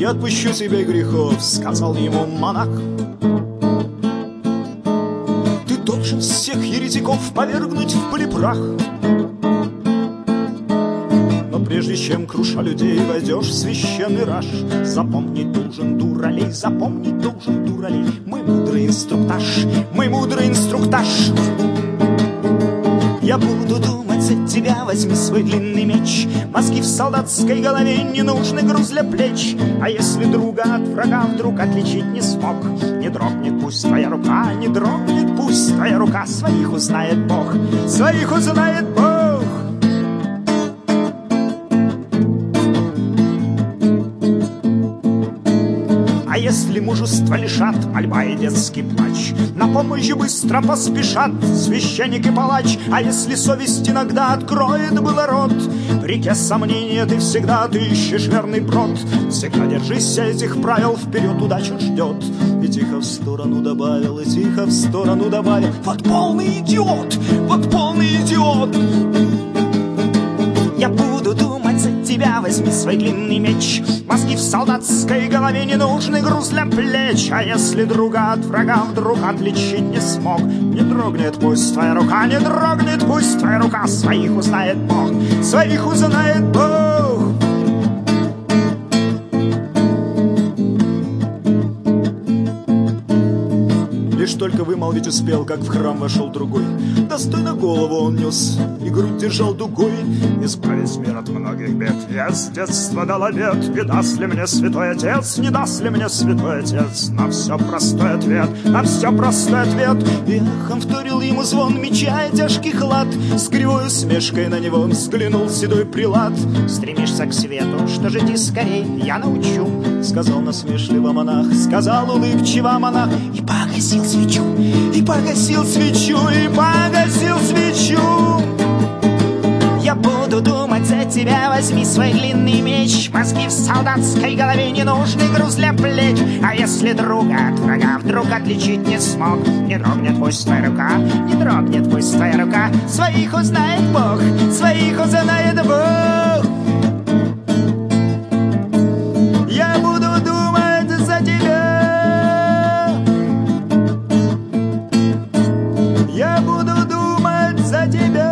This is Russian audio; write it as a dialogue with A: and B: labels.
A: не отпущу тебе грехов, сказал ему монах. Ты должен всех еретиков повергнуть в пыль и прах. Но прежде чем, круша людей, войдешь в священный раж, запомнить должен, дуралей, запомнить должен, дуралей. Мы мудрый инструктаж, мы мудрый инструктаж. Я буду думать за тебя, возьми свой длинный меч. Мозги в солдатской голове, ненужный груз для плеч. А если друга от врага вдруг отличить не смог, не дрогнет пусть твоя рука, не дрогнет пусть твоя рука. Своих узнает Бог, своих узнает Бог. А если мужество лишат мольба и детский плач, на помощь быстро поспешат священник и палач. А если совесть иногда откроет было рот, в реке сомнения ты всегда ищешь верный брод. Всегда держись этих правил, вперед удача ждет. И тихо в сторону добавил, и тихо в сторону добавил: вот полный идиот, вот полный идиот. Я буду думать за тебя, возьми свой длинный меч. Мозги в солдатской голове, ненужный груз для плеч. А если друга от врага вдруг отличить не смог, не дрогнет пусть твоя рука, не дрогнет пусть твоя рука. Своих узнает Бог, своих узнает Бог. Лишь только вымолвить успел, как в храм вошел другой. Достойно голову он нес и грудь держал дугой. Избавить мир от многих бед я с детства дал обет. Не даст ли мне святой отец, не даст ли мне святой отец на все простой ответ, на все простой ответ. И эхом вторил ему звон меча и тяжкий хлад. С кривой усмешкой на него взглянул седой прилад. Стремишься к свету, что же иди скорей, я научу, сказал насмешливо монах, сказал улыбчиво монах. И погасил свечу, и погасил свечу, и погасил свечу. Я буду думать за тебя, возьми свой длинный меч. Мозги в солдатской голове, ненужный груз для плеч. А если друга от врага вдруг отличить не смог, не дрогнет пусть твоя рука, не дрогнет пусть твоя рука. Своих узнает Бог, своих узнает Бог. Я буду думать за тебя, я буду думать за тебя.